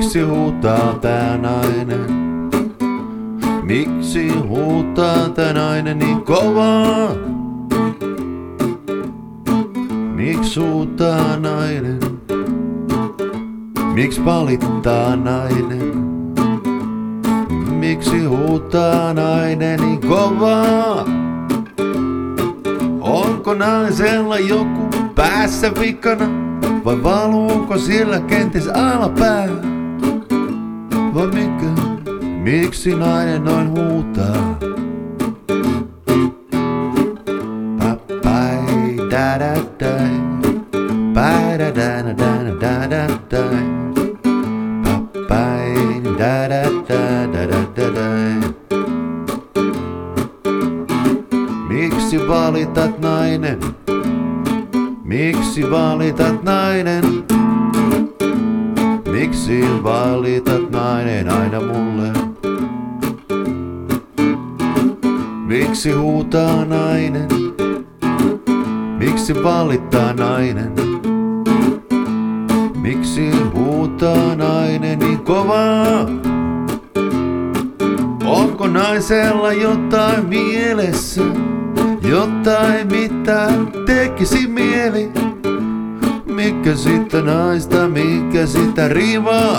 Miksi huutaa tää nainen? Miksi huutaa tää nainen niin kovaa? Miksi huutaa nainen? Miksi valittaa nainen? Miksi huutaa nainen niin kovaa? Onko naisella joku päässä vikana? Vai valuuko sillä kenties alapää? Vai mikä? Miksi nainen noin huutaa? Papai da da dai, pa da da da da da dai, papai da da da da da dai. Miksi valitat nainen? Miksi valitat nainen? Miksi valitat nainen aina mulle? Miksi huutaa nainen? Miksi valittaa nainen? Miksi huutaa nainen niin kovaa? Onko naisella jotain mielessä? Jotain mitä tekisi mieli? Mikä sitä naista, mikä sitä rivaa?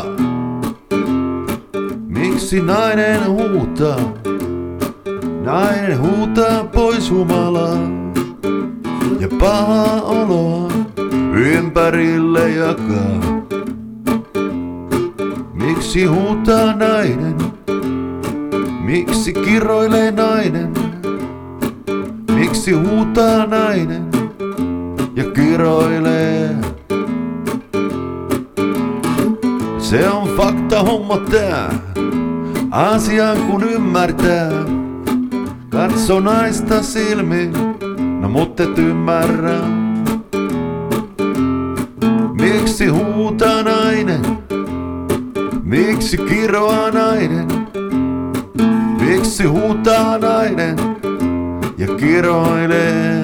Miksi nainen huutaa? Nainen huutaa pois humalaa ja pahaa oloa ympärille jakaa. Miksi huutaa nainen? Miksi kiroilee nainen? Miksi huutaa nainen ja kiroilee? Se on fakta homma tää, asian kun ymmärtää. Katso naista silmiin, no mut et ymmärrä. Miksi huutaa nainen? Miksi kiroaa nainen? Miksi huutaa nainen ja kiroilee?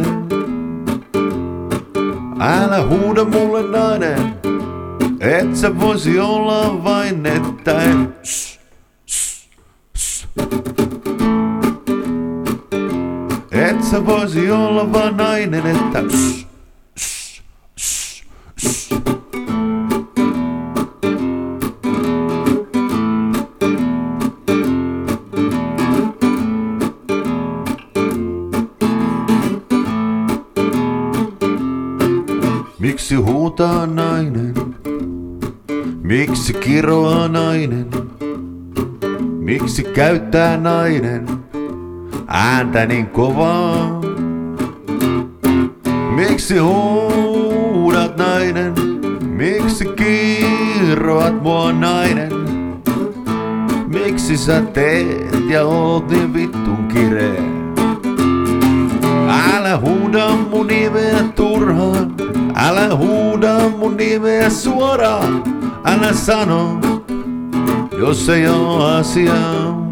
Älä huuda mulle nainen, et sä voisi olla vain että et sä voisi olla vaan nainen, että Miksi huutaa nainen? Miksi kiroaa nainen? Miksi käyttää nainen ääntä niin kovaa? Miksi huudat nainen? Miksi kiroat mua nainen? Miksi sä teet ja oot niin vittun kireä? Älä huuda mun nimeä turhaan, älä huuda mun nimeä suoraan. Älä sano, jos ei oo asiaa.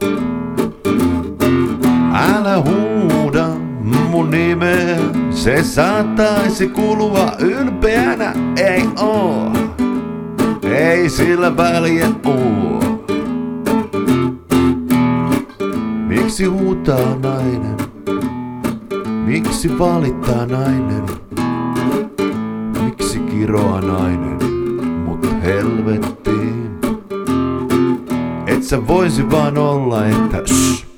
Älä huuda mun nimeä, se saattaisi kulua ylpeänä. Ei oo, ei sillä väliä oo. Miksi huutaa nainen? Miksi valittaa nainen? Miksi kiroaa nainen? Mut helvettiin. Et sä voisi vaan olla, että